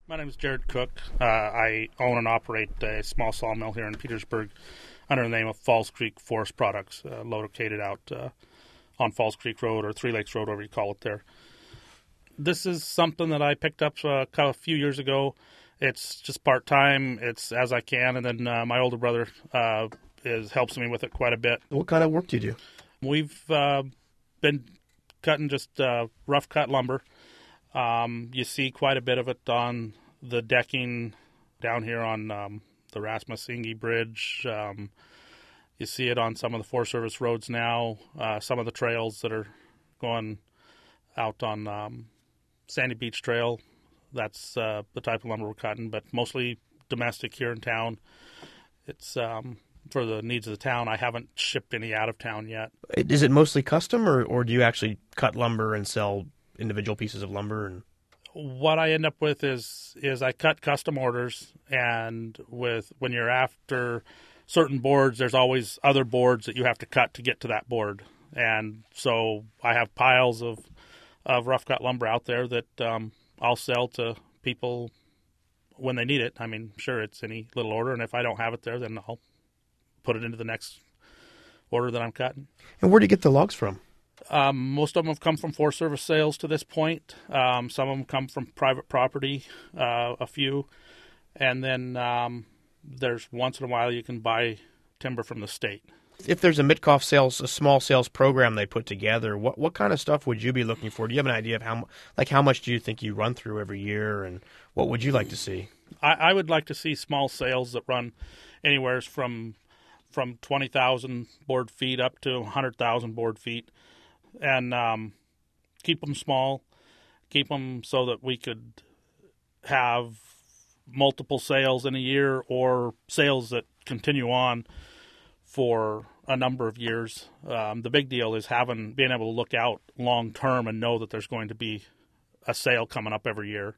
My name is Jared Cook. I own and operate a small sawmill here in Petersburg under the name of Falls Creek Forest Products, located out on Falls Creek Road or Three Lakes Road, whatever you call it there. This is something that I picked up a few years ago. It's just part-time. It's as I can, and then my older brother helps me with it quite a bit. What kind of work do you do? We've been cutting just rough cut lumber. You see quite a bit of it on the decking down here on the Rasmussen Bridge. You see it on some of the Forest Service roads now, some of the trails that are going out on Sandy Beach Trail. That's the type of lumber we're cutting, but mostly domestic here in town. It's for the needs of the town. I haven't shipped any out of town yet. Is it mostly custom, or do you actually cut lumber and sell individual pieces of lumber? And what I end up with is I cut custom orders, and when you're after certain boards, there's always other boards that you have to cut to get to that board. And so I have piles of rough cut lumber out there that I'll sell to people when they need it. I mean, sure, it's any little order, and if I don't have it there, then I'll put it into the next order that I'm cutting. And where do you get the logs from? Most of them have come from Forest Service sales to this point. Some of them come from private property, a few. And then there's once in a while you can buy timber from the state. If there's a Mitkoff a small sales program they put together, what kind of stuff would you be looking for? Do you have an idea of how much do you think you run through every year, and what would you like to see? I would like to see small sales that run anywhere from 20,000 board feet up to 100,000 board feet. And keep them small, keep them so that we could have multiple sales in a year or sales that continue on for a number of years. The big deal is being able to look out long term and know that there's going to be a sale coming up every year.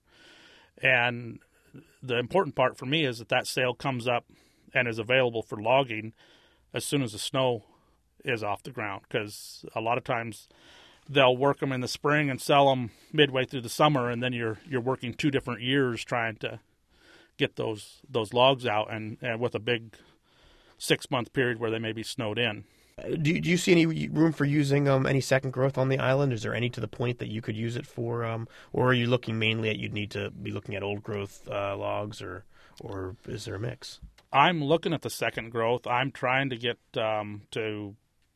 And the important part for me is that sale comes up and is available for logging as soon as the snow is off the ground, because a lot of times they'll work them in the spring and sell them midway through the summer, and then you're working 2 different years trying to get those logs out, and with a big 6-month period where they may be snowed in. Do you see any room for using any second growth on the island? Is there any to the point that you could use it for, or are you looking mainly at you'd need to be looking at old growth logs, or is there a mix? I'm looking at the second growth. I'm trying to get to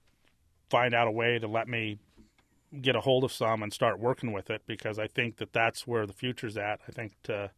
find out a way to let me get a hold of some and start working with it, because I think that's where the future's at. I think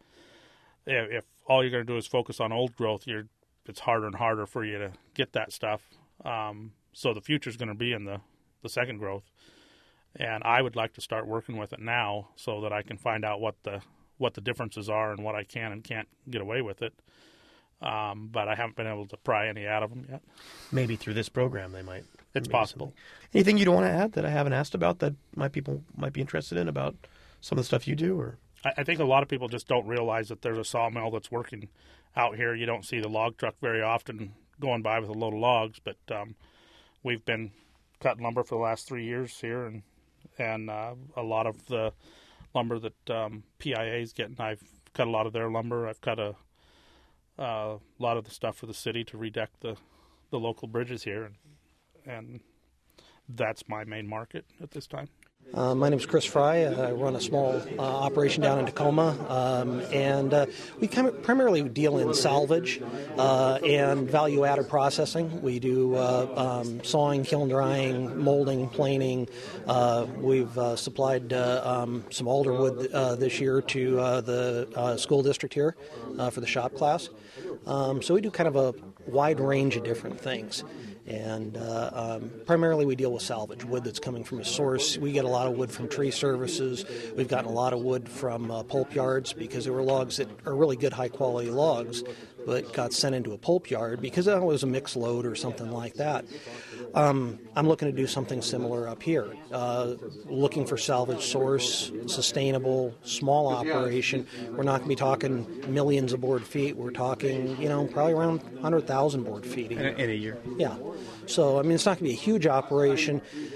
if all you're going to do is focus on old growth, it's harder and harder for you to get that stuff. So the future's going to be in the second growth, and I would like to start working with it now so that I can find out what the differences are and what I can and can't get away with it. But I haven't been able to pry any out of them yet. Maybe through this program they might. It's possible. Anything you'd want to add that I haven't asked about that people might be interested in about some of the stuff you do? Or I think a lot of people just don't realize that there's a sawmill that's working out here. You don't see the log truck very often going by with a load of logs, but we've been cutting lumber for the last 3 years here, and a lot of the lumber that PIA is getting, I've cut a lot of their lumber. I've cut a lot of the stuff for the city to redeck the local bridges here, and that's my main market at this time. My name is Chris Fry. I run a small operation down in Tacoma, and we primarily deal in salvage and value-added processing. We do sawing, kiln drying, molding, planing. We've supplied some alder wood this year to the school district here for the shop class. So we do kind of a wide range of different things. And primarily we deal with salvage, wood that's coming from a source. We get a lot of wood from tree services. We've gotten a lot of wood from pulp yards, because there were logs that are really good high-quality logs but got sent into a pulp yard because it was a mixed load or something like that. I'm looking to do something similar up here, looking for salvage source, sustainable, small operation. We're not going to be talking millions of board feet. We're talking, probably around 100,000 board feet in a year. Yeah. So, it's not going to be a huge operation,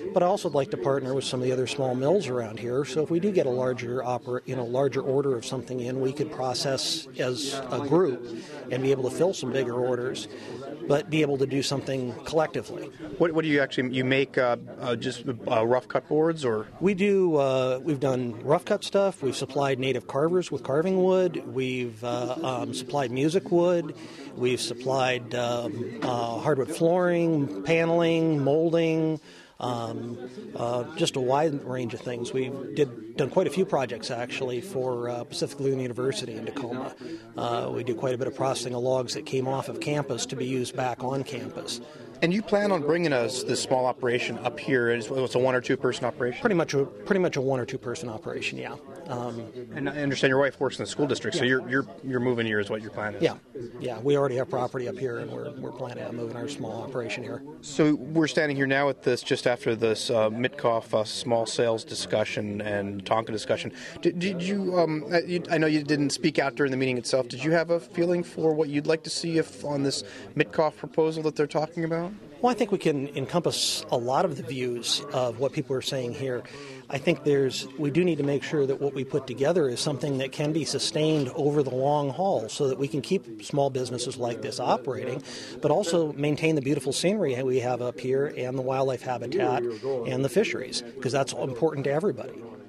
But I also would like to partner with some of the other small mills around here. So if we do get a larger order of something in, we could process as a group and be able to fill some bigger orders, but be able to do something collectively. What do you actually, you make just rough cut boards, or? We do, we've done rough cut stuff, we've supplied native carvers with carving wood, we've supplied music wood, we've supplied hardwood flooring, paneling, molding, just a wide range of things. We've done quite a few projects, actually, for Pacific Lutheran University in Tacoma. We do quite a bit of processing of logs that came off of campus to be used back on campus. And you plan on bringing us this small operation up here? It's a 1 or 2 person operation? Pretty much a 1 or 2 person operation, yeah. And I understand your wife works in the school district, so yeah. you're moving here is what your plan is? Yeah. We already have property up here, and we're planning on moving our small operation here. So we're standing here now at this just after this Mitkoff small sales discussion and Tonka discussion. Did you? I know you didn't speak out during the meeting itself. Did you have a feeling for what you'd like to see if on this Mitkoff proposal that they're talking about? Well, I think we can encompass a lot of the views of what people are saying here. I think we do need to make sure that what we put together is something that can be sustained over the long haul so that we can keep small businesses like this operating, but also maintain the beautiful scenery we have up here and the wildlife habitat and the fisheries, because that's important to everybody.